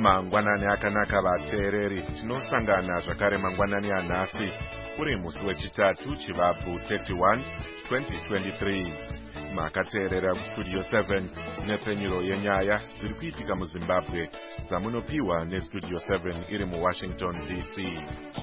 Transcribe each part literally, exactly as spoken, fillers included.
Mangwanani akanaka vateereri, tinosangana zvakare mangwanani anhasi uri musi wechitatu chivabvu thirty-one twenty twenty-three. Makateerera kustudio seven nepfenyuro yenyaya dziri kuitika muZimbabwe dzamunopiwa nestudio seven iri muWashington D C.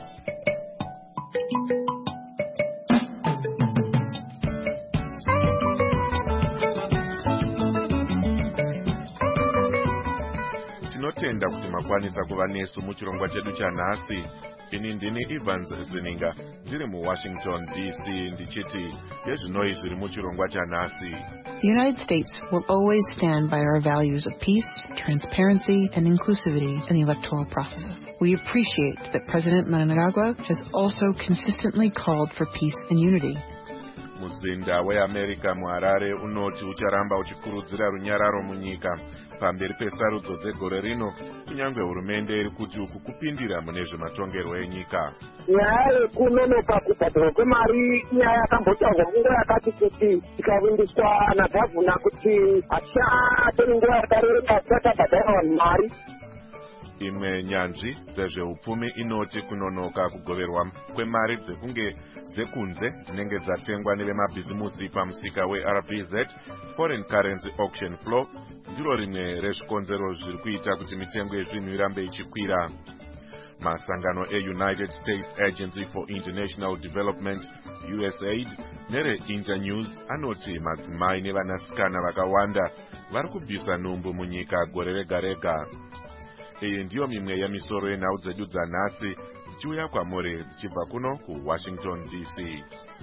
Tinotenda kuti makwanisa kuva nesu muchirongwa chedu chanhasi. Ini ndini Evans Zininga ndiri muWashington D C ndichiti yezvinoi zviri muchirongwa chanhasi. The United States will always stand by our values of peace, transparency, and inclusivity in the electoral processes. We appreciate that President Mnangagwa has also consistently called for peace and unity. Muzinda weAmerica muHarare unoti ucharamba uchikurudzira runyararo munyika pamberi pesarudzo dzegore rino, kunyange hurumende iri kuti uku kupindira mune zvematongerwo enyika. Nyaya yekunonoka kubhadharwa kwemari inyaya yakambotaurwa nguva yakati kuti ikavimbiswa nagavhuna kuti achatori nguva yakareba tisachabhadhara vanhu mari. Imwe nyanzvi dzezveupfumi inoti kunonoka kugoverwa kwemari dzekunge dzekunze dzinenge dzatengwa nevemabhizimusi pamusika weR B Z, foreign currency auction flow, ndiro rimwe rezvikonzero zviri kuita kuti mitengo yezvinhu irambe ichikwira. Masangano eUnited States Agency for International Development U S A I D nereInternews anoti madzimai nevanasikana vakawanda vari kubvisa nhumbu munyika gore rega rega. Iyi ndiyo mimwe yemisoro yenhau dzedu dzanhasi dzichiuya kwamuri dzichibva kuno kuWashington D C.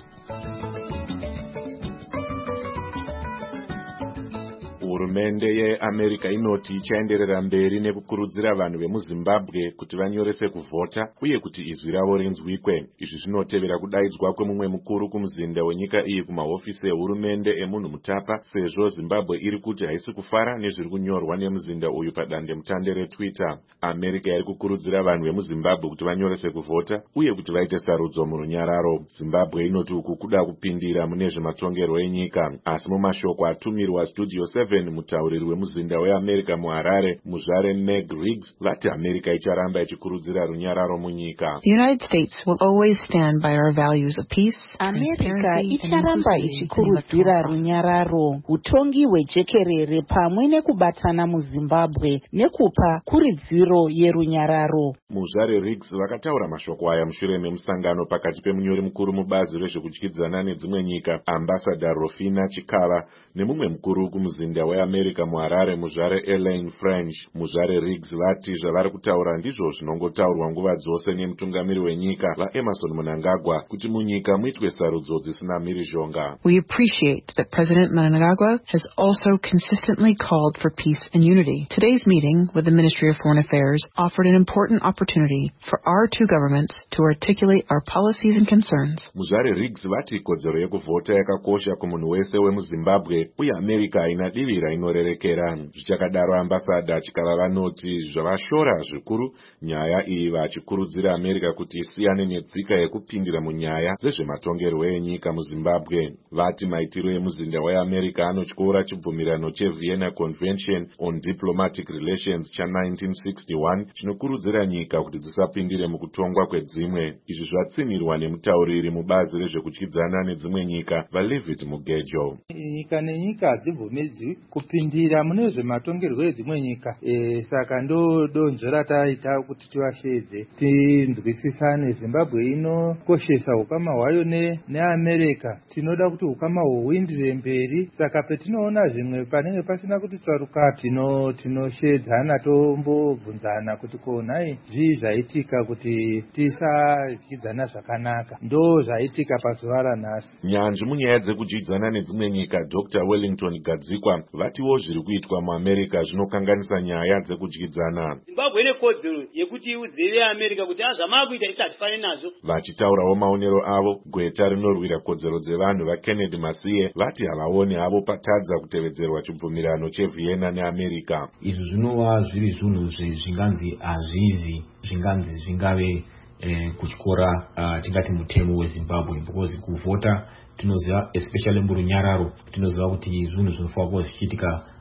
Hurumende yeAmerica inoti ichaenderera mberi nekukurudzira vanhu vemuZimbabwe kuti vanyorese kuvhota uye kuti izwi ravo rinzwikwe. Izvi zvinotevera kudaidzwa kwemumwe mukuru kumuzinda wenyika iyi kumahofisi ehurumende emunhu mutapa, sezvo Zimbabwe iri kuti haisi kufara nezviri kunyorwa nemuzinda uyu padandemutande reTwitter. America iri kukurudzira vanhu vemuZimbabwe kuti vanyorese kuvhota uye kuti vaite sarudzo murunyararo. Zimbabwe inoti uku kuda kupindira mune zvematongerwo enyika, asi mumashoko atumirwa studio seven mutauriri wemuzinda weAmerica muHarare muzvare Meg Riggs vati America icharamba ichikurudzira runyararo munyika. The United States will always stand by our values of peace, America icharamba ichikurudzira runyararo, utongi hwejekerere pamwe nekubatsana muZimbabwe nekupa kuridziro yerunyararo. Muzvare Riggs vakataura mashoko aya mushure memusangano pakati pemunyori mukuru mubazi rezvekudyidzana nedzimwe nyika Ambassador Rofina Chikava nemumwe mukuru kumuzinda weAmerica muHarare muzvare Elaine French. Muzvare Riggs vati zvavari kutaura ndizvo zvinongotaurwa nguva dzose nemutungamiri wenyika vaEmerson Mnangagwa kuti munyika muitwe sarudzo dzisina mhirizhonga. We appreciate that President Mnangagwa has also consistently called for peace and unity. Today's meeting with the Ministry of Foreign Affairs offered an important opportunity for our two governments to articulate our policies and concerns. Muzvare Riggs vati kodzero yekuvhota yakakosha kumunhu wese wemuZimbabwe uye America haina divira inorerekera. Zvichakadaro ambasada Chikava vanoti zvavashora zvikuru nyaya iyi vachikurudzira America kuti isiyane netsika yekupindira munyaya dzezvematongerwo enyika muZimbabwe. Vati maitiro emuzinda weAmerica anotyora chibvumirano cheVienna Convention on Diplomatic Relations cha-nineteen sixty-one chinokurudzira nyika kuti dzisapindire mukutongwa kwedzimwe. Izvi zvatsimirwa nemutauriri mubazi rezvekudyidzana nedzimwe nyika vaLevitt Mugejo. Nyika nenyika hadzibvumidzwi kupindira mune zvematongerwo edzimwe nyika. E, saka ndo donzvo rataita kuti tivashedze tinzwisisane. Zimbabwe inokoshesa ukama hwayo neAmerica. Tinoda kuti ukama huindire mberi, saka petinoona zvimwe panenge pasina kuti tsaruka tino tinoshedzana tombobvunzana kuti konai zvii zvaitika kuti tisadyidzana zvakanaka. Ndo zvaitika pazuva ranhasi. Nyanzvi munyaya dzekudyidzana nedzimwe nyika Doctor Wellington Gadzikwa vatiwo zviri kuitwa muAmerica zvinokanganisa nyaya dzekudyidzana. Zimbabwe ine kodzero yekuti iudzire America kuti zvamakuita isatifanane nazvo. Vachitaurawo maonero avo, gweta rinorwira kodzero dzevanhu vaKennedy Masiye vati havaoni havo patadza kutevedzerwa chibvumirano cheVienna neAmerica. Izvi zvinova zviri zvinhu zvinganzi hazvizi zvinganzi zvingave eh, kuchikora uh, tingati mutemo weZimbabwe, because kuvhota tinoziva especially murunyararo tinoziva kuti zvinhu zvinofanira kuva zvichiitika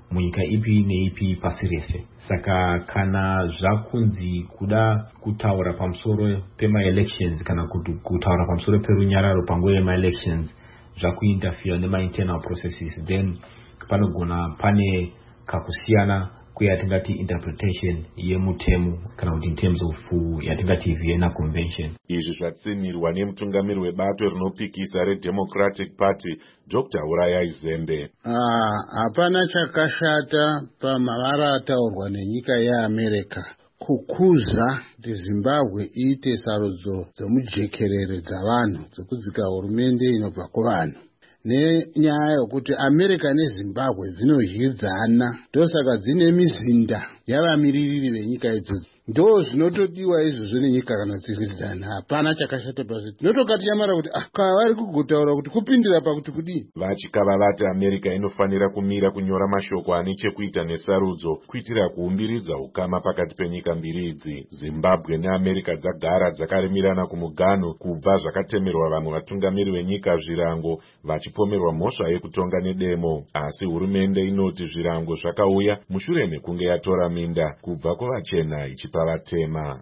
munyika ipi neipi pasi rese. Saka kana zvakunzi kuda kutaura pamusoro pema-elections kana kutaura pamusoro perunyararo panguva yema-elections zvakuinterfere nema-internal processes, then panogona pane kakusiyana kuyatingati interpretation yemutemo kana kuti in terms of uh, yatingati Vienna Convention. Izvi zvatsinirwa nemutungamiri webato rinopikisa reDemocratic Party Doctor Uraya Zembe. Hapana ah, chakashata pamavara ataurwa nenyika yeAmerica kukuza kuti Zimbabwe iite sarudzo dzemujekerere dzavanhu dzekudzika hurumende inobva kuvanhu. Nenyaya yokuti America neZimbabwe dzinozhidzana, ndosaka dzine mizinda yavamiririri venyika idzodzo. Ndo zvinotodiwa izvozvo nenyika kana dzirwidzana. Hapana chakashata pasi. Tinotokati yamara kuti ah vari kugotaura kuti kupindira pakuti kudii. Vachikava vati America inofanira kumira kunyora mashoko ane chekuita nesarudzo kuitira kuumbiridza ukama pakati penyika mbiri idzi. Zimbabwe neAmerica dzagara dzakaremirana kumugano kubva zvakatemerwa vamwe vatungamiri venyika zvirango vachipomerwa mhosva yekutonga nedemo. Asi hurumende inoti zvirango zvakauya mushure mekunge yatora minda kubva kuvachena ichipa vatema.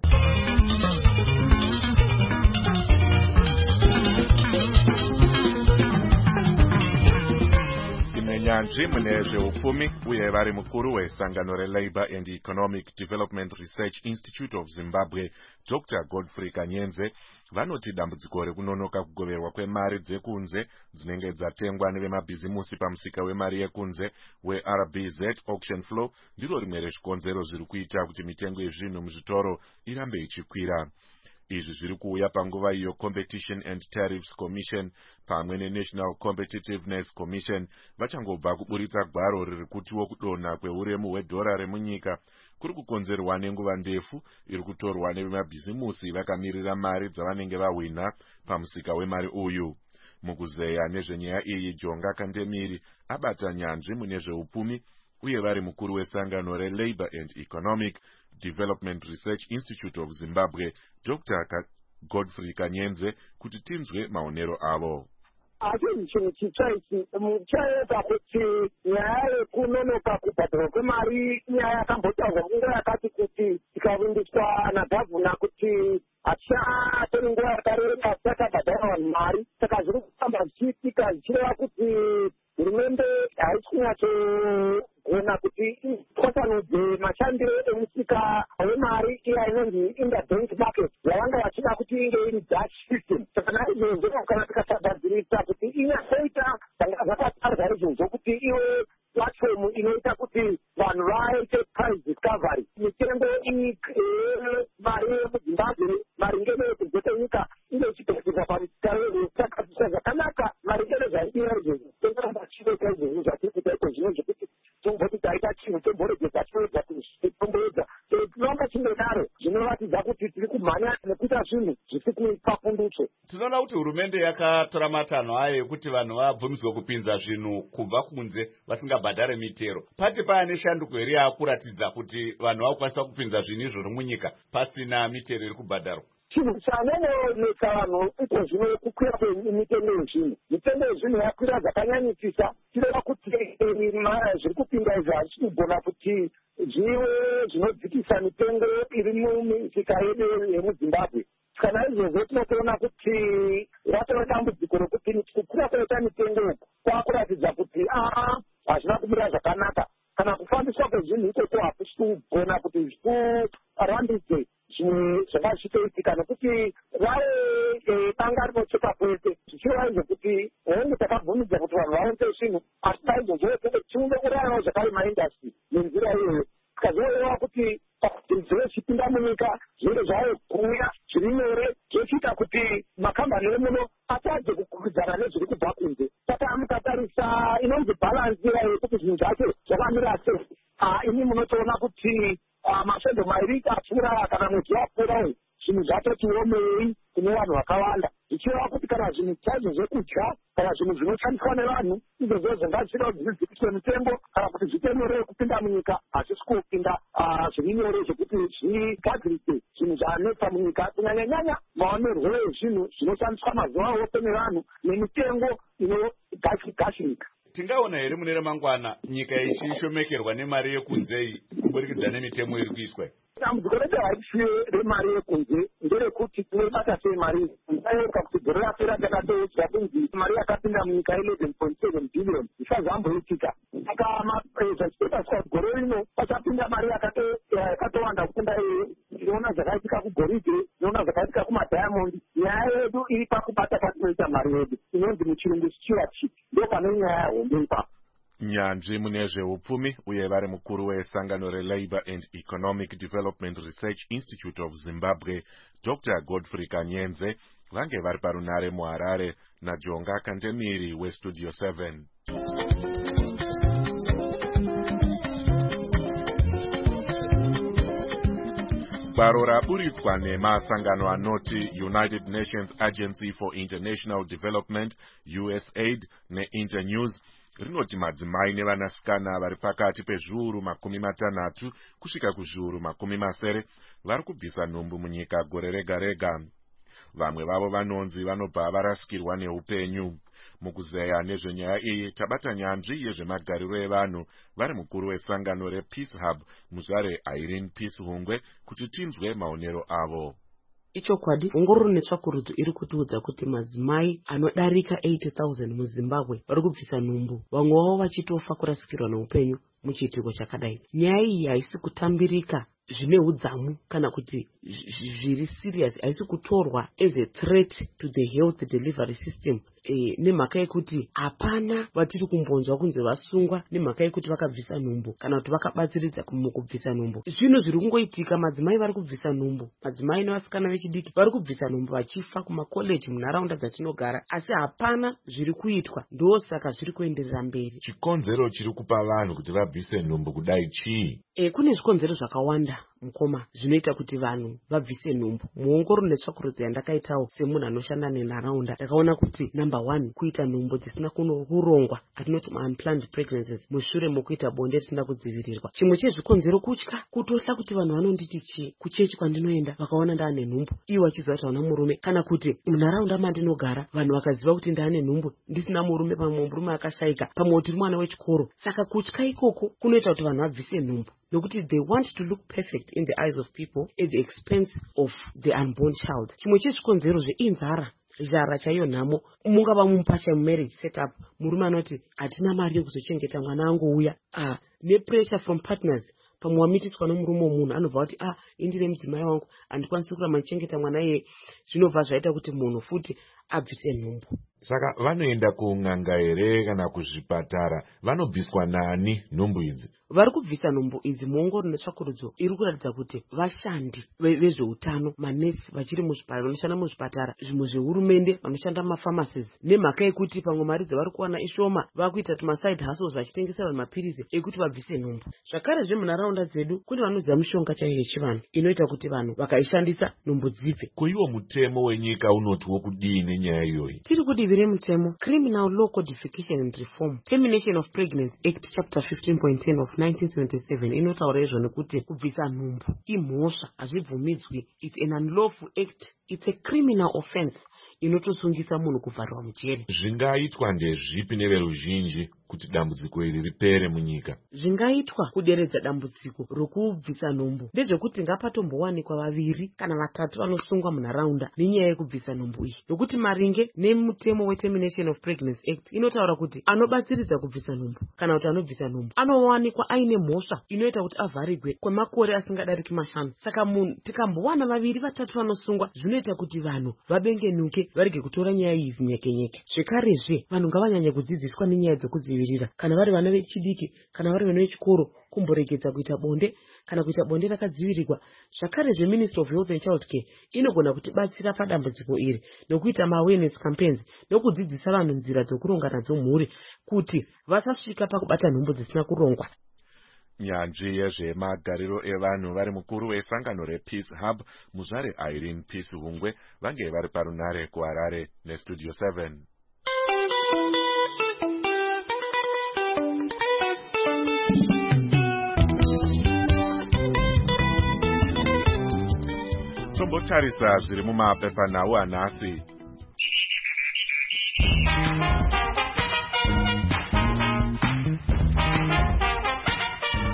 Nyanzvi mune zveupfumi uye vari mukuru wesangano reLabour and Economic Development Research Institute of Zimbabwe Doctor Godfrey Kanyenze vanoti dambudziko rekunonoka kugoverwa kwemari dzekunze dzinenge dzatengwa nevemabhizimusi pamusika wemari yekunze weR B Z auction flow ndiro rimwe rezvikonzero zviri kuita kuti mitengo yezvinhu muzvitoro irambe ichikwira. Izvi zviri kuuya panguva iyo Competition and Tariffs Commission pamwe neNational Competitiveness Commission vachangobva kuburitsa gwaro riri kutiwo kudonha kweuremu hwedhora remunyika kuri kukonzerwa nenguva ndefu iri kutorwa nevemabhizimusi vakamirira mari dzavanenge vahwina pamusika wemari uyu. Mukuzeya nezvenyaya iyi Jonga Kandemiri abata nyanzvi mune zveupfumi uye vari mukuru wesangano reLabour and Economic Development Research Institute of Zimbabwe Doctor Godfrey Kanyenze kuti tinzwe maonero avo. Asi chinhu chitsva ichi muchaita kuti nyaya yekunonoka kubhadharwa kwemari inyaya yakambotaurwa nguva yakati kuti ikavindiswa nagavhuna kuti hachichatori nguva yakareba takabhadhara vanhu mari. Saka zviri kufamba zvichiitika zvichireva kuti hurumende haisi kunyatsogona kuti itwasanudze mashandiro emusika wemari iya inonzi interbank market yavanga vachida kuti inge iri Dutch system. Saka naizvozvo kana tikasagadzirisa kuti inyasoita zvanga zvakatarwa izvozvo kuti iwe platform inoita kuti vanhu vaite price discovery, mitengo mari yemuZimbabwe maringe nekudzeka nyika inge ichigadzirwa pamusika wedu. Saka zvakanaka maringe nezvaidiwa izvozvo tonoramba chiita izvozvo zvatiri kuita iko zvino zvekuti tomboti taita chinhu tomboregedza toedza tomboedza tinonga chinodaro zvinoratidza kuti tiri kumhanya nekuita zvinhu zvisi papundutso. Tinoona kuti hurumende yakatora matanho ayo ekuti vanhu vabvumidzwe kupinza zvinhu kubva kunze vasingabhadhare mitero. Pati paane shanduko here yakuratidza kuti vanhu vakukwanisa kupinza zvinhu izvozvo munyika pasina mitero iri kubhadharwa? Chinhu chanononetsa vanhu iko zvino kukwira kwemitengo yezvinhu. Mitengo yezvinhu yakwira zvakanyanyisisa. Tireva kuti zviri kupinda izvi hazvichigona kuti zvive zvinodzikisa mitengo iri mumisika yedu yemuZimbabwe. Kana izvozvo tinotoona kuti ratova dambudziko rokuti kukwira kwaita mitengo uku kwakuratidza kuti aa hazvina kumira zvakanaka. Kana kufambiswa kwezvinhu ikoko hakusi kugona kuti zvikurambidze zvimwe zvanga zvichitoitika nekuti vave danga rinocheka kwese zvichireva izvokuti hongu takabvumidza kuti vanhu vaonze zvinhu asi daizvozvo tiunge kurayanawo zvakare maindastry nenzira iyoyo. Tikazoreva kuti zvive zvichipinda munyika zvinenge zvave kuuya zviri nyore zvochiita kuti makambani emuno atadze kukwikwidzana nezviri kubva kunze. Saka mukatarisa inonzi bhalansi yekuti zvinhu zvacho zvakamira sei, ini munotoona kuti masvondo mairi apfuura kana mwedzi wapfuura uyu zvinhu zvatoti omei kune vanhu vakawanda zvichireva kuti kana zvinhu chaizvo zvekudya kana zvinhu zvinoshandiswa nevanhu izvozvo zvingazvida kuti zvidzikiswe mitengo kana kuti zviite nyore kupinda munyika hazvisi kupinda zviri nyore zvekuti zvigadzirise zvinhu zvanetsa munyika kunyanyanyanya maonerwo ezvinhu zvinoshandiswa mazuva ose nevanhu nemitengo inogashigashinika. tingaona here mune ramangwana nyika ichishomekerwa nemari yekunze kuburikidza nemitemo iri kuiswa? dambudziko redu harisi remari yekunze, nderekuti tinobata sei mari ndayoka kuti gore rapera takatoudzwa kunzi mari yakapinda munyika eleven point seven billion isazamboitika. Saka zvachipetaswa gore rino pachapinda mari yakatowanda kukunda iyo. Tinoona zvakaitika kugoridhe, tinoona zvakaitika kumadiamond. Nyaya yedu iri pakubata patinoita mari yedu inonzi muchirungu stewardship, ndo pane nyaya hombe ipapo. Nyanzvi mune zveupfumi uye vari mukuru wesangano reLabour and Economic Development Research Institute of Zimbabwe, Doctor Godfrey Kanyenze, vange vari parunare muHarare naJonga Kandemiri weStudio seven. Baro raburitswa nemasangano anoti United Nations Agency for International Development, U S A I D, neInternews rinoti madzimai nevanasikana vari pakati pezviuru makumi matanhatu kusvika kuzviuru makumi masere vari kubvisa nhumbu munyika gore rega rega. Vamwe vavo vanonzi vanobva varasikirwa neupenyu. Mukuzeya nezvenyaya iyi tabata nyanzvi yezvemagariro evanhu vari mukuru wesangano rePeace Hub muzvare Irene Peace Hungwe kuti tinzwe maonero avo. Ichokwadi, ongororo netsvakurudzo iri kutiudza kuti madzimai anodarika eighty thousand muZimbabwe vari kubvisa nhumbu, vamwe vavo vachitofa kurasikirwa neupenyu muchiitiko chakadai. Nyaya iyi haisi kutambirika zvine udzamu kana kuti zviri serious, haisi kutorwa as a threat to the health delivery system. E, nemhaka yekuti hapana vatiri kumbonzwa kunze vasungwa nemhaka yekuti vakabvisa nhumbu kana kuti vakabatsiridza mukubvisa nhumbu. Zvino zviri kungoitika, madzimai vari kubvisa nhumbu, madzimai nevasikana vechidiki vari kubvisa nhumbu vachifa kumakoleji munharaunda dzatinogara, asi hapana zviri kuitwa, ndosaka zviri kuenderera mberi. Chikonzero chiri kupa vanhu kuti vabvise nhumbu kudai chii? E, kune zvikonzero zvakawanda mukoma zvinoita kuti vanhu vabvise nhumbu. Muongororo netsvakurudzo yandakaitawo semunhu anoshanda nenharaunda, ndakaona kuti number one, kuita nhumbu dzisina kurongwa, atinoti unplanned pregnancies, mushure mokuita bonde risina kudzivirirwa. Chimwe chezvikonzero kutya, kutosha kuti vanhu vanonditi chi kuchechi kwandinoenda vakaona ndaane nhumbu, iwo vachiziva kuti hauna murume, kana kuti munharaunda mandinogara vanhu vakaziva kuti ndaane nhumbu ndisina murume, pamwe murume akashayika, pamwe kuti mwana wechikoro. Saka kutya ikoko kunoita kuti vanhu vabvise nhumbu, nokuti they want to look perfect in the eyes of people at the expense of the unborn child. Chimwe chezvikonzero zveinzara, zara chaiyo nhamo, mungava mumpacha marriage setup, murume anoti hatina mari yekuzochengeta mwana angouya, ah, nepressure from partners. Pamwe wamitiswa nomurume womunhu anobva kuti ah, indire mudzimai wangu handikwanisi kuramba ndichengeta mwana iye, zvinobva zvaita kuti munhu futi abvise nhumbu. Saka vanoenda kun'anga here kana kuzvipatara, vanobviswa nani nhumbu idzi? Vari kubvisa nhumbu idzi, muongororo netsvakurudzo iri kuratidza kuti vashandi vezveutano, manesi vachiri muzvipatara, vanoshanda muzvipatara, zvimwe zvehurumende, vanoshanda mumafamasizi. Nemhaka yekuti pamwe mari dzavari kuwana ishoma, vakuita tumaside hustles vachitengesa vanhu mapirizi ekuti vabvise nhumbu. Zvakare zvemunharaunda dzedu kune vanoziva mishonga chaiyo yechivanhu inoita kuti vanhu vakaishandisa nhumbu dzibve. Kuiwo mutemo wenyika unoti wokudii nenyaya iyoyi? Tiri kudivire mutemo Criminal Law Codification and Reform, Termination of Pregnancy Act Chapter fifteen point ten of nineteen seventy-seven inotaura izvo nekuti kubvisa nhumbu imhosva, hazvibvumidzwi. It's an unlawful act, it's a criminal offense inotosungisa munhu kuvharwa mujeri. Zvingaitwa ndezvipi neveruzhinji kuti dambudziko iri ripere munyika? Zvingaitwa kuderedza dambudziko rokubvisa nhumbu ndezvekuti ngapatombowanikwa vaviri kana vatatu vanosungwa munharaunda nenyaya yekubvisa nhumbu iyi, nokuti maringe nemutemo weTermination of Pregnancy Act inotaura kuti anobatsiridza kubvisa nhumbu kana kuti anobvisa nhumbu anowanikwa aine mhosva inoita kuti avharigwe kwemakore asingadariki mashanu. Saka munhu tikambowana vaviri vatatu vanosungwa, zvinoita kuti vanhu vabengenuke varege kutora nyaya idzi nyeke-nyeke. Zvekarezve vanhu ngavanyanye kudzidziswa nenyaya dzekudzivirira, kana vari vana vechidiki kana vari vana vechikoro, kumboregedza kuita bonde kana kuita bonde rakadzivirirwa. Zvakarezve Ministry of Health and Child Care inogona kutibatsira padambudziko iri nokuita ma-awareness campaigns nokudzidzisa vanhu nzira dzokuronga nadzo mhuri kuti vasasvika pakubata nhumbu dzisina kurongwa. Nyanzvi yezvemagariro evanhu vari mukuru wesangano rePeace Hub muzvare Irene Peace Hungwe vange vari parunare kuHarare neStudio seven. Tombotarisa zviri mumapepanhau anhasi.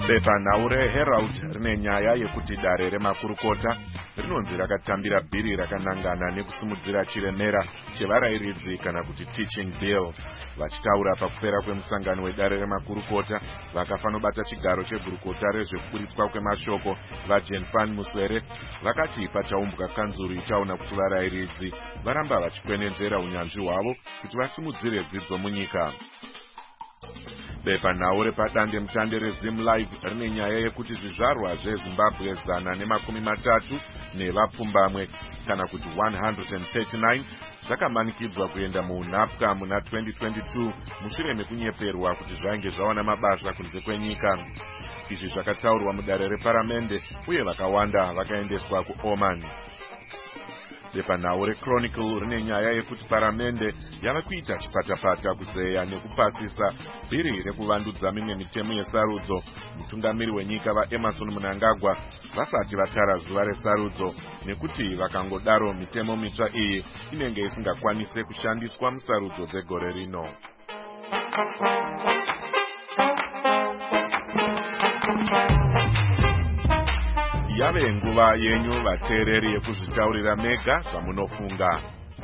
Bepanhau reHerald rine nyaya yekuti dare remakurukota rinonzi rakatambira bhiri rakanangana nekusimudzira chiremera chevarayiridzi kana kuti teaching bill. Vachitaura pakupera kwemusangano wedare remakurukota, vakafanobata chigaro chegurukota rezvekuburitswa kwemashoko vaJen Van Muswere vakati pachaumbwa kanzuru ichaona kuti varayiridzi varamba vachikwenenzvera unyanzvi hwavo kuti vasimudzire dzidzo munyika. Bepanhau repadande mutande reZim Live rine nyaya yekuti zvizvarwa zveZimbabwe zana nemakumi matatu nevapfumbamwe kana kuti one hundred thirty-nine zvakamanikidzwa kuenda muunhapwa muna twenty twenty-two mushure mekunyeperwa kuti zvainge zvawana mabasa kunze kwenyika. Izvi zvakataurwa mudare reparamende uye vakawanda vakaendeswa kuOman. Bepanhau reChronicle rine nyaya yekuti paramende yava kuita chipatapata kuzeya nekupasisa bhiri rekuvandudza mimwe mitemo yesarudzo mutungamiri wenyika vaEmerson Mnangagwa vasati vatara zuva resarudzo, nekuti vakangodaro mitemo mitsva iyi inenge isingakwanise kushandiswa musarudzo dzegore rino. Yave nguva yenyu vateereri yekuzvitaurira mega zvamunofunga.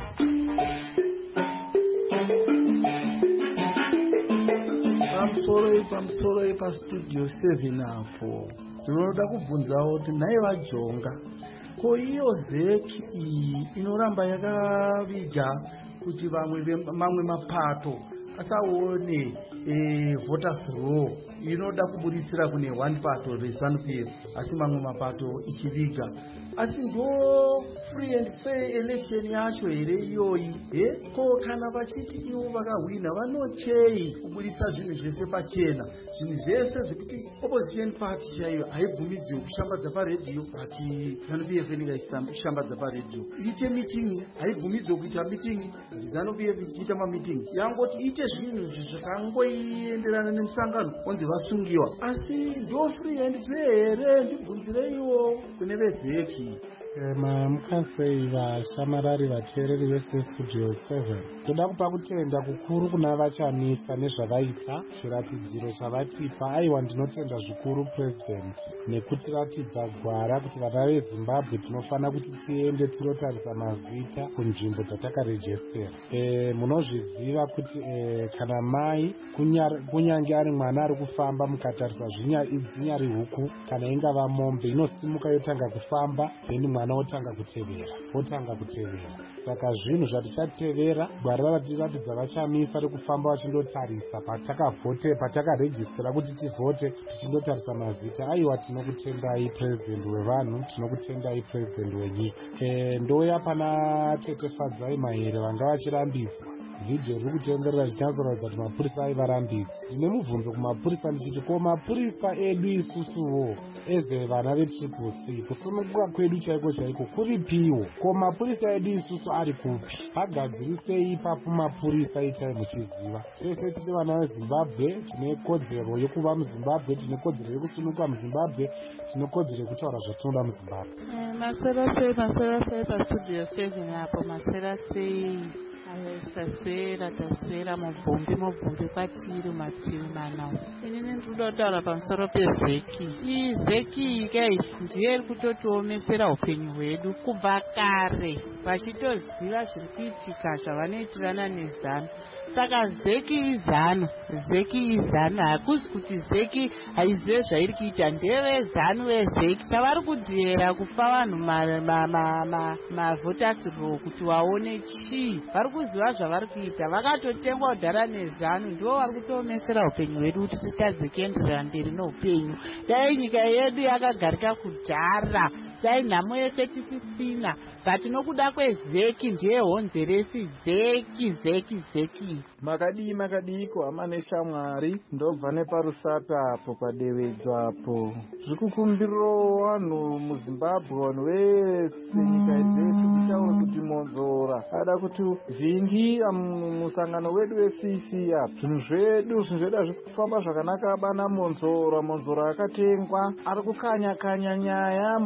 Pamusoro pamusoro pastudio seven apo ndinoda kubvunzawo kuti nai vajonga ko iyo zeki iyi inoramba yakaviga kuti vamwe mamwe mapato asaone eh, voters roll inoda kuburitsira kune one pato reZANU-P F asi mamwe mapato ichiviga, asi ndo free and fair election yacho here iyoyi eh? Ko kana vachiti ivo vakahwina vanochei kuburitsa zvinhu zvese pachena, zvinhu zvese zvekuti opposition party chaiyo haibvumidziwe kushambadza paredhiyo, ati ZANU-P F inenge ichishambadza paredhiyo, iite meeting haibvumidziwe kuita meeting, ZANU-P F ichiita mamiting yangoti ite zvinhu zvakangoenderana nemusangano onzi vasungiwa, asi ndo free and fair here? Ndibvunzireiwo kune vezeki. Mamukasei vashamarari vateereri veStudio seven, toda kupa kutenda kukuru kuna vachamisa nezvavaita, chiratidziro chavatipa. Aiwa, ndinotenda zvikuru President nekutiratidza gwara kuti vana veZimbabwe tinofana kuti tiende tinotarisa mazita kunzvimbo dzatakarejestera. E, munozviziva kuti e, kana mai kunyange ari mwana ari kufamba mukatarisa zinyari huku kana ingava mombe inosimuka yotanga kufamba, then mwana otanga kutevera otanga kutevera. Saka zvinhu zvatichatevera gwara ratiratidza vachamisa rekufamba vachindotarisa patakavhote patakarejistera kuti tivhote tichindotarisa mazita. Aiwa, tinokutendai President wevanhu, tinokutendai President wenyika. E, ndoya pana Tete Fadzai Mahere vanga vachirambidzwa vhidhiyo riri kutenderera zvichinazoratidza kuti mapurisa aivarambidza. Ndine mubvunzo kumapurisa ndichiti, ko mapurisa edu isusuwo eze vana vetriple C kusununguka kwedu chaiko chaiko kuripiwo? Ko mapurisa edu isusu ari kupi? Pagadzirisei ipapo mapurisa itai muchiziva. Tese tiri vana veZimbabwe, tine kodzero yekuva muZimbabwe, tine kodzero yekusununguka muZimbabwe, tine kodzero yekutaura zvatinoda muZimbabwe. Masera sei masera sei pastudio seven apo masera sei taswera taswera mubvumbi mubvumbi kwatiri mativi mana. Inini ndinoda kutaura pamusoro pezeki. Iyi zeki iyi kai ndiye iri kutotiomesera upenyu hwedu kubva kare, vachitoziva zviri kuitika zvavanoitirana neZANU. Saka zeki iZANU, zeki iZANU, hakuzi kuti zeki haizive zvairi kuita, ndeveZANU vezeki. Chavari kudhera kupa vanhu mavoters roll kuti vaone chii, vari kuziva zvavari kuita, vakatotengwa kudhara neZANU, ndivo vari kutoomesera upenyu hwedu kuti titadze kuenderera mberi noupenyu. Dai nyika yedu yakagarika kudhara, dai nhamo yese tisisina, but nokuda kwezeki ndiye honze resi zeki zeki zeki. Makadii makadiko amane shamwari, ndobva neparusata apo padewedzwapo. Zvikukumbiro vanhu muZimbabwe, vanhu vese nyika yedu titaure kuti Monzora ada kuti vhingi musangano wedu weC C apo. Zvinhu zvedu zvinhu zvedu hazvisi kufamba zvakanaka bana Monzora. Monzora akatengwa, ari kukanya kanya nyaya. Monzora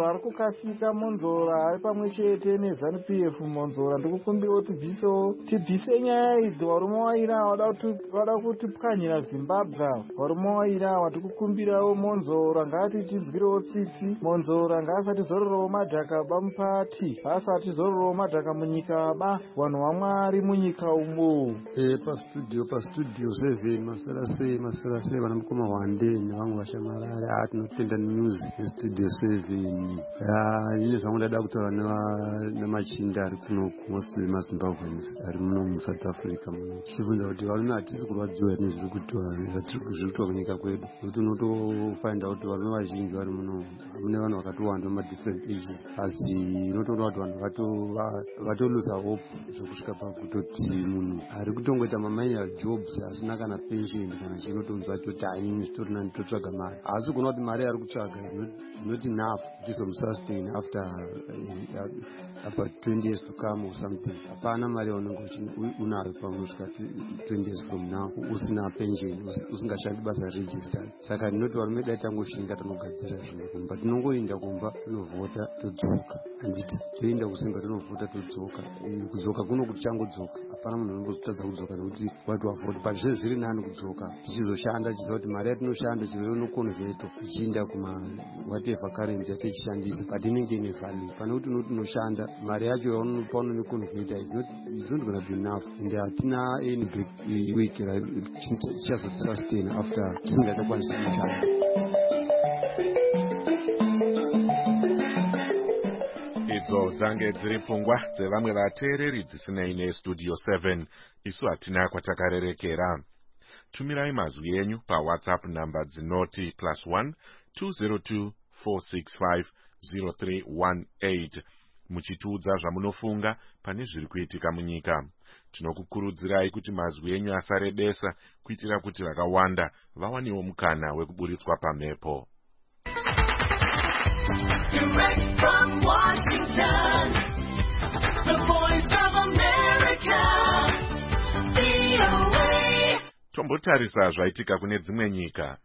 monzora ari kukasika, monzora ari pamwe chete nezanu P F. Monzora ndikukumbira kuti tibvisewo tibvise nyaya idzi. Warume waira wada kutipwanyira Zimbabwe. Warume waira watikukumbirawo monzora ngati tidzigirewo tsitsi. Monzora ngaasatizororewo madhaka ba mupati, asatizororewo madhaka munyika ba vanhu vamwari munyika umo. Eh, pa studio pa studio seven masara sei masara sei vanamukoma wande nevamwe vashamarari atinotenda news studio seven. Ah, ine zvangu ndada kutaura nemachinda ari kuno mostly maZimbabweans ari muno muSouth Africa muno. Chibvunza kuti varume hatisi kurwadziwa here nezviri kuitwa kunyika kwedu, kuti unotofainda kuti varume vazhinji vari muno mune vanhu vakatowanda madifferent ages, asi unotoona kuti vanhu vatolusa hope zvokusvika pakutoti munhu ari kutongoita maminor jobs asina kana pension kana chinotonzwa toti haini zvitori nani totsvaga mari, asi kuona kuti mari ari kutsvaga not enough kuti izomusustain after uh, about twenty years to come or something. Hapana mari yaunenge unayo pamusvika twenty years from now usina pension, usingashandi basa registered. Saka ndinoti varume dai tangoshinga tanogadzira zvinhu kumba, tinongoenda kumba tonovhota todzoka, handiti toenda kusimba tonovhota todzoka. Kudzoka kuno kuti changodzoka, hapana munhu anombozotadza kudzoka nekuti wati wavhota, but zviri zviri nani kudzoka tichizoshanda tichiziva kuti mari yatinoshanda chiro inokonvheto ichiinda kuma whatever currency yatichishandisa, but inenge ine value. Pane kuti unoti unoshanda mari yacho paunonekonvheta is not gonna be enough, ende hatina any break week chichazosustain after tisingachakwanisa kushanda. Idzo dzange dziri pfungwa dzevamwe vateereri dzisinei nestudio seven. Isu hatina kwatakarerekera. Tumirai mazwi enyu paWhatsApp namba dzinoti plus one two zero two four six five zero three one eight muchitiudza zvamunofunga pane zviri kuitika munyika. Tinokukurudzirai kuti mazwi enyu asarebesa kuitira kuti vakawanda vawanewo mukana wekuburitswa pamhepo. Direct from Washington, the voice of America, V O A. Tombotarisa zvaitika kune dzimwe nyika.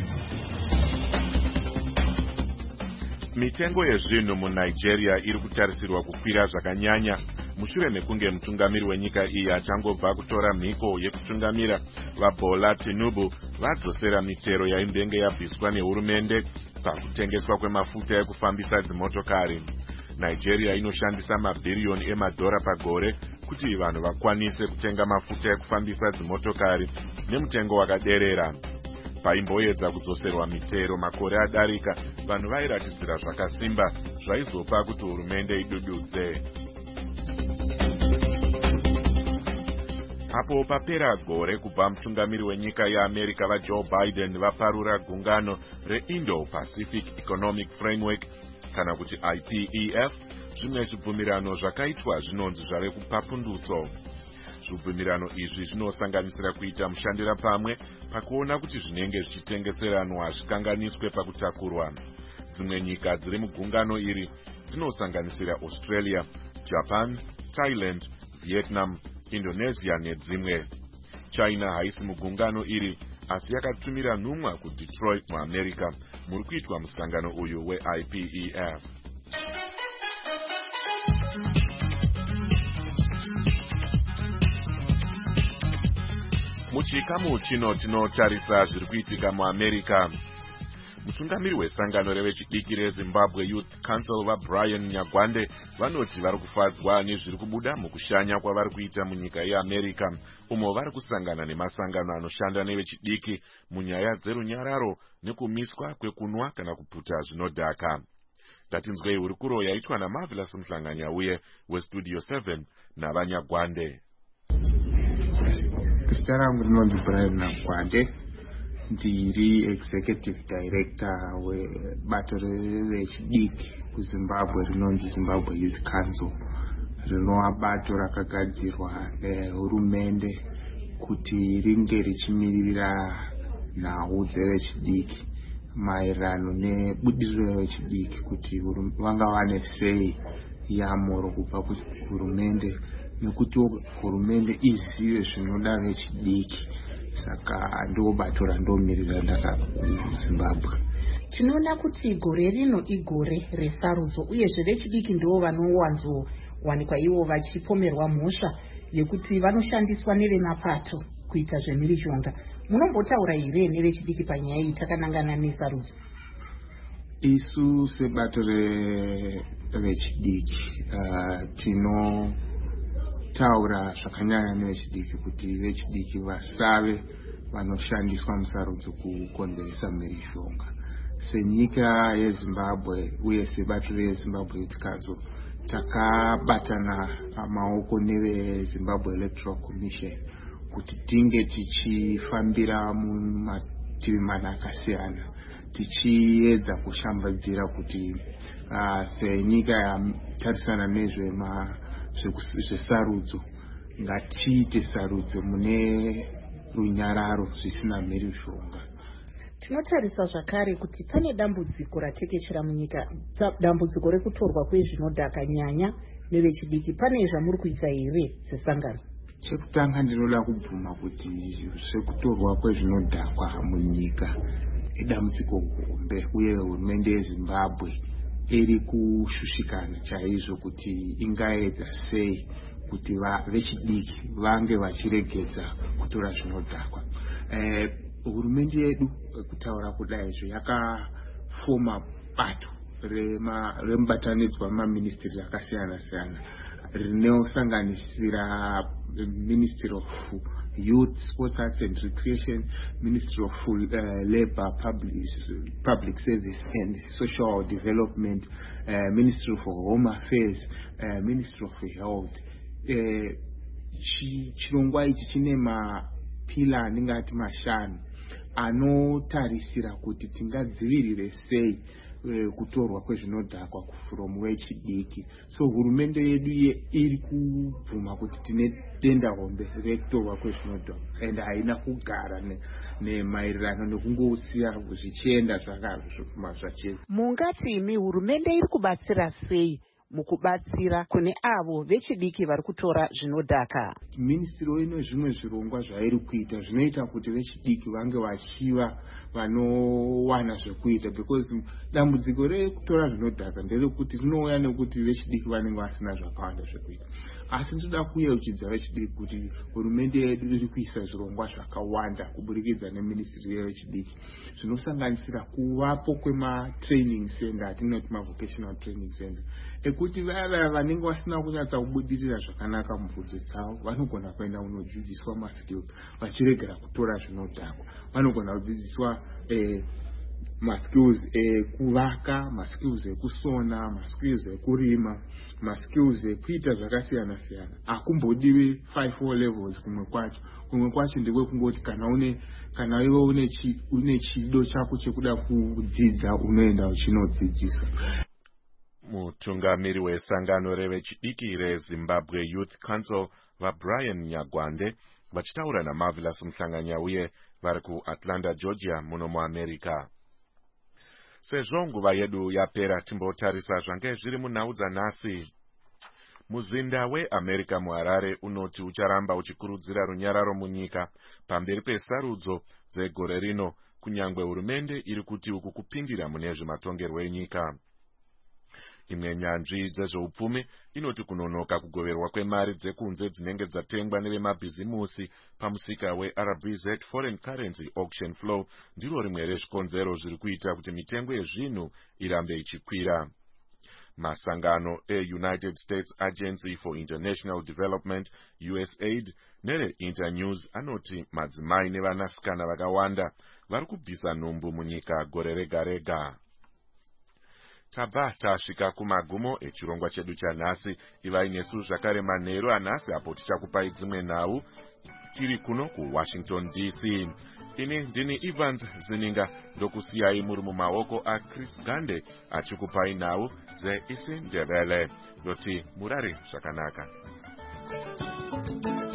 Mitengo yezvinhu muNigeria iri kutarisirwa kukwira zvakanyanya mushure mekunge mutungamiri wenyika iyi achangobva kutora mhiko yekutungamira vaBola Tinubu vadzosera mitero yaimbenge yabviswa nehurumende pakutengeswa kwemafuta ekufambisa dzimotokari. Nigeria inoshandisa mabhiriyoni emadhora pagore kuti vanhu vakwanise kutenga mafuta ekufambisa dzimotokari nemutengo wakaderera. Paimboedza kudzoserwa mitero makore adarika, vanhu vairatidzira zvakasimba zvaizopa kuti hurumende idududze. Apo papera gore kubva mutungamiri wenyika yeAmerica vaJoe Biden vaparura gungano reIndo-Pacific Economic Framework kana kuti I P E F, zvimwe zvibvumirano zvakaitwa zvinonzi zvave kupapundutso. Zvibvumirano izvi zvinosanganisira kuita mushandira pamwe pakuona kuti zvinenge zvichitengeseranwa zvikanganiswe pakutakurwa. Dzimwe nyika dziri mugungano iri dzinosanganisira Australia, Japan, Thailand, Vietnam, Indonesia nedzimwe. China haisi mugungano iri asi yakatumira nhumwa kuDetroit muAmerica muri kuitwa musangano uyu weI P E F. Muchikamu chino tinotarisa zviri kuitika muAmerica. Mutungamiri wesangano revechidiki reZimbabwe Youth Council vaBrian Nyagwande vanoti vari kufadzwa nezviri kubuda mukushanya kwavari kuita munyika yeAmerica, umo vari kusangana nemasangano anoshanda nevechidiki munyaya dzerunyararo nekumiswa kwekunwa kana kuputa zvinodhaka. Tatinzwei hurukuro yaitwa naMarvelous Mhlanganya uye weStudio seven navanyagwande. Zita rangu rinonzi Brian Nyagwande, ndiri executive director webato revechidiki kuZimbabwe rinonzi Zimbabwe Youth Council, rinova bato rakagadzirwa nehurumende kuti ringe richimirira nhau dzevechidiki maererano nebudiriro revechidiki kuti vanga vane sei yamoro kubva kuhurumende nekuti hurumende izive zvinoda vechidiki. Saka ndo bato randomirira ndaka kuZimbabwe. tinoona kuti gore rino igore resarudzo uyezve vechidiki ndivo vanowanzowanikwa ivo vachipomerwa mhosva yekuti vanoshandiswa nevemapato kuita zvemhirizhonga. Munombotaura here nevechidiki panyaya iyi takanangana nesarudzo? Isu sebato revechidiki uh, tinotaura zvakanyanya nevechidiki kuti vechidiki vasave vanoshandiswa musarudzo kukonzeresa mhirizhonga. Senyika yeZimbabwe uye sebato reZimbabwe Youth Council takabatana maoko neveZimbabwe Electoral Commission kuti tinge tichifambira mumativi mana akasiyana tichiedza kushambadzira kuti uh, senyika yatarisana nezvesarudzo ngatiite sarudzo mune runyararo zvisina mhirizhonga. Tinotarisa zvakare kuti pane dambudziko ratekeshera munyika, dambudziko rekutorwa kwezvinodhaka nyanya nevechidiki. Pane zvamuri kuita here sesangano? Chekutanga ndinoda kubvuma kuti zvekutorwa kwezvinodhakwa munyika idambudziko hombe uye hurumende yeZimbabwe iri kushushikana chaizvo kuti ingaedza sei kuti vechidiki vange vachiregedza kutora zvinodhakwa. Eh, hurumende yedu kutaura kudaizvo yakafoma bato remubatanidzwa wemaministry akasiyana siyana rinosanganisira Ministry of Youth, Sports, Arts and Recreation, Ministry of uh, Labour, Public, Public Service and Social Development, uh, Ministry of Home Affairs, uh, Ministry of Health. Chirongwa ichi chine mapila aningati mashanu anotarisira kuti tingadzivirire sei kutorwa kwezvinodhakwa from vechidiki. So hurumende yedu iri kubvuma kuti tine denda hombe rekutorwa kwezvinodhakwa and haina kugara nemaererano nekungosiya zvichienda zvachezvo. Mungati imi hurumende iri kubatsira sei mukubatsira kune avo vechidiki vari kutora zvinodhaka? Ministry ino zvimwe zvirongwa zvairi kuita zvinoita kuti vechidiki vange vachiva vanowana zvekuita, because dambudziko rekutora zvinodhaka nderekuti rinouya nekuti vechidiki vanenge vasina zvakawanda zvekuita. Asi ndoda kuyeuchidza vechidiki kuti hurumende yedu iri kuisa zvirongwa zvakawanda kuburikidza neministry yevechidiki zvinosanganisira kuvapo kwema-training center atinoti ma-vocational training center ekuti vaya vanenge vasina kunyatsa kubudirira zvakanaka mubvunzo dzavo vanogona kuenda kunodzidziswa maskills vachiregera kutora zvinodhakwa. Vanogona kudzidziswa eh, maskills ekuvaka, maskills ekusona, maskills ekurima, maskills ekuita zvakasiyana siyana. Akumbodiwi five four levels kumwe kwacho. Kumwe kwacho ndekwe kungoti kana une kana iwe une chi une chido chako chekuda kudzidza unoenda uchinodzidzisa. Mutungamiri wesangano revechidiki reZimbabwe Youth Council vaBrian Nyagwande vachitaura naMarvelous Mhlanganya uye vari kuAtlanta, Georgia muno muAmerica. Sezvo nguva yedu yapera timbotarisa zvange zviri munhau dzanhasi. Muzinda weAmerica muHarare unoti ucharamba uchikurudzira runyararo munyika pamberi pesarudzo dzegore rino kunyangwe hurumende iri kuti uku kupindira mune zvematongerwo enyika. Imwe nyanzvi dzezveupfumi inoti kunonoka kugoverwa kwemari dzekunze dzinenge dzatengwa nevemabhizimusi pamusika weR B Z Foreign Currency Auction Flow ndiro rimwe rezvikonzero zviri kuita kuti mitengo yezvinhu irambe ichikwira. Masangano e-United States Agency for International Development U S A I D nere-Internews anoti madzimai nevanasikana vakawanda vari kubvisa nhumbu munyika gore rega rega. Tabva tasvika kumagumo echirongwa chedu chanhasi. Ivai nesu zvakare manheru anhasi apo tichakupai dzimwe nhau tiri kuno kuWashington D C. Ini ndini Evans Zininga ndokusiyai muri mumaoko aChris Gande achikupai nhau dzeIsiNdebele. Ndoti murare zvakanaka.